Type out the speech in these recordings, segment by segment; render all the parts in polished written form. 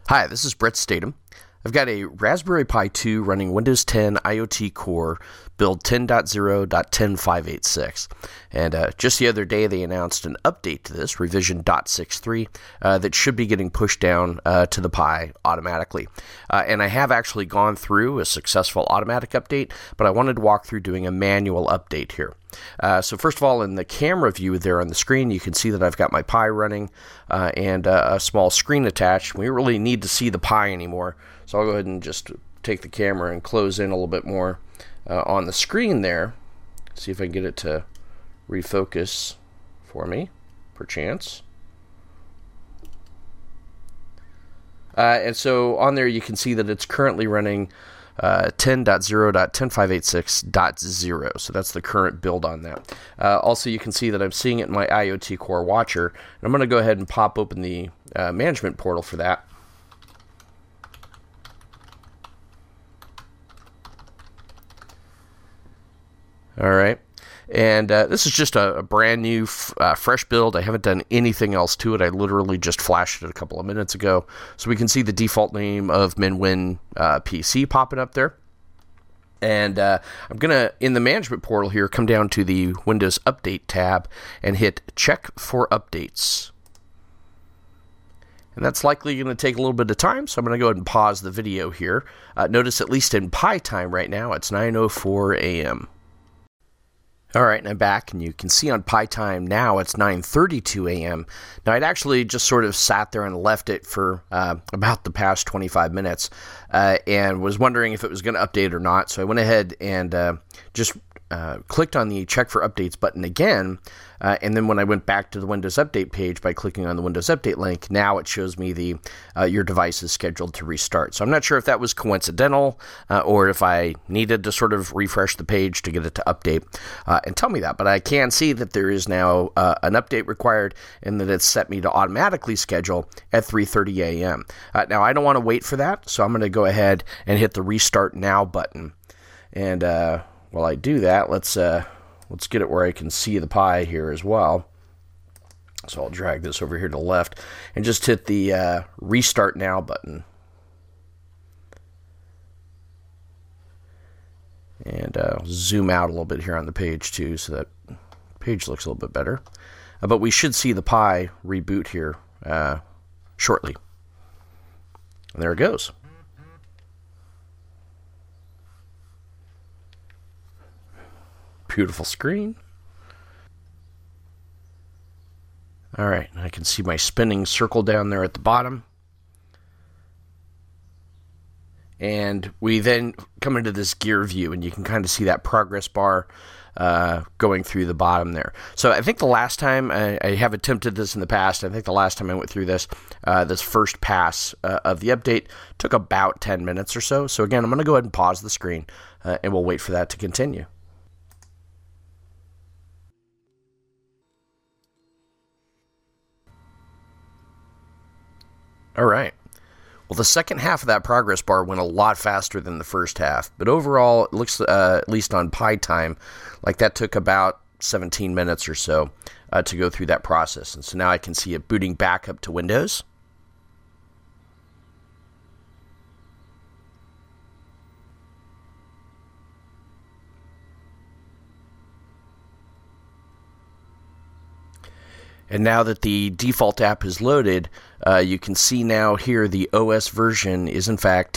Hi, this is Brett Statham. I've got a Raspberry Pi 2 running Windows 10 IoT Core build 10.0.10586. And just the other day, they announced an update to this, revision .63, that should be getting pushed down to the Pi automatically. And I have actually gone through a successful automatic update, but I wanted to walk through doing a manual update here. So first of all, in the camera view there on the screen, you can see that I've got my Pi running and a small screen attached. We don't really need to see the Pi anymore, so I'll go ahead and just take the camera and close in a little bit more on the screen there. See if I can get it to refocus for me, perchance. And so on there you can see that it's currently running 10.0.10586.0. So that's the current build on that. Also, you can see that I'm seeing it in my IoT Core Watcher. And I'm going to go ahead and pop open the management portal for that. All right. And this is just a brand new, fresh build. I haven't done anything else to it. I literally just flashed it a couple of minutes ago. So we can see the default name of MinWin PC popping up there. And I'm going to, in the management portal here, come down to the Windows Update tab and hit Check for Updates. And that's likely going to take a little bit of time, so I'm going to go ahead and pause the video here. Notice, at least in Pi time right now, it's 9:04 a.m. Alright, and I'm back, and you can see on Pi time now it's 9:32 a.m. Now, I'd actually just sort of sat there and left it for about the past 25 minutes and was wondering if it was going to update or not, so I went ahead and just clicked on the Check for Updates button again, and then when I went back to the Windows Update page by clicking on the Windows Update link, now it shows me the your device is scheduled to restart. So I'm not sure if that was coincidental or if I needed to sort of refresh the page to get it to update and tell me that. But I can see that there is now an update required and that it's set me to automatically schedule at 3:30 a.m. Now, I don't want to wait for that, so I'm going to go ahead and hit the Restart Now button. And while I do that, let's get it where I can see the Pi here as well. So I'll drag this over here to the left and just hit the Restart Now button. And zoom out a little bit here on the page too, so that page looks a little bit better. But we should see the Pi reboot here shortly. And there it goes. Beautiful screen. Alright, I can see my spinning circle down there at the bottom. And we then come into this gear view, and you can kind of see that progress bar going through the bottom there. So I think the last time, I have attempted this in the past, I think the last time I went through this, this first pass of the update took about 10 minutes or so. So again, I'm going to go ahead and pause the screen, and we'll wait for that to continue. All right. Well, the second half of that progress bar went a lot faster than the first half, but overall, it looks, at least on Pi time, like that took about 17 minutes or so to go through that process. And so now I can see it booting back up to Windows. And now that the default app is loaded, you can see now here the OS version is in fact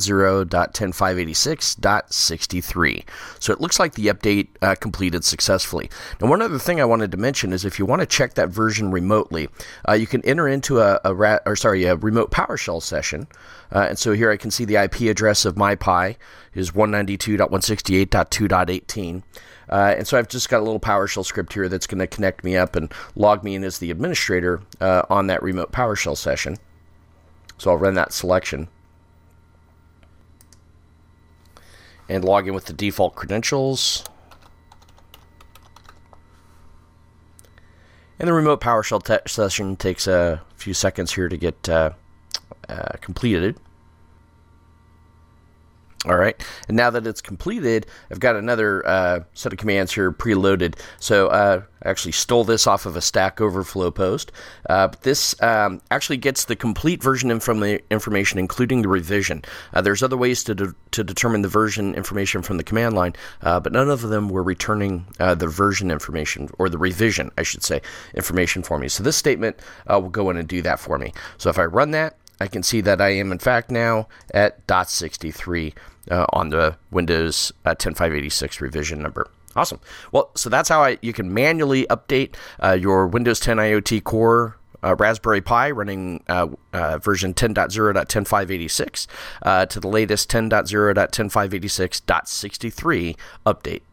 10.0.10586.63. So it looks like the update completed successfully. Now, one other thing I wanted to mention is if you want to check that version remotely, you can enter into a remote PowerShell session. And so here I can see the IP address of my Pi is 192.168.2.18. And so I've just got a little PowerShell script here that's going to connect me up and log me in as the administrator on that remote PowerShell session. So I'll run that selection and log in with the default credentials. And the remote PowerShell session takes a few seconds here to get completed. All right, and now that it's completed, I've got another set of commands here preloaded. So I actually stole this off of a Stack Overflow post. But this actually gets the complete version information, including the revision. There's other ways to determine the version information from the command line, but none of them were returning the version information, or the revision, I should say, information for me. So this statement will go in and do that for me. So if I run that, I can see that I am, in fact, now at .63 on the Windows 10.586 revision number. Awesome. Well, so that's how you can manually update your Windows 10 IoT Core Raspberry Pi running version 10.0.10.586 to the latest 10.0.10.586.63 update.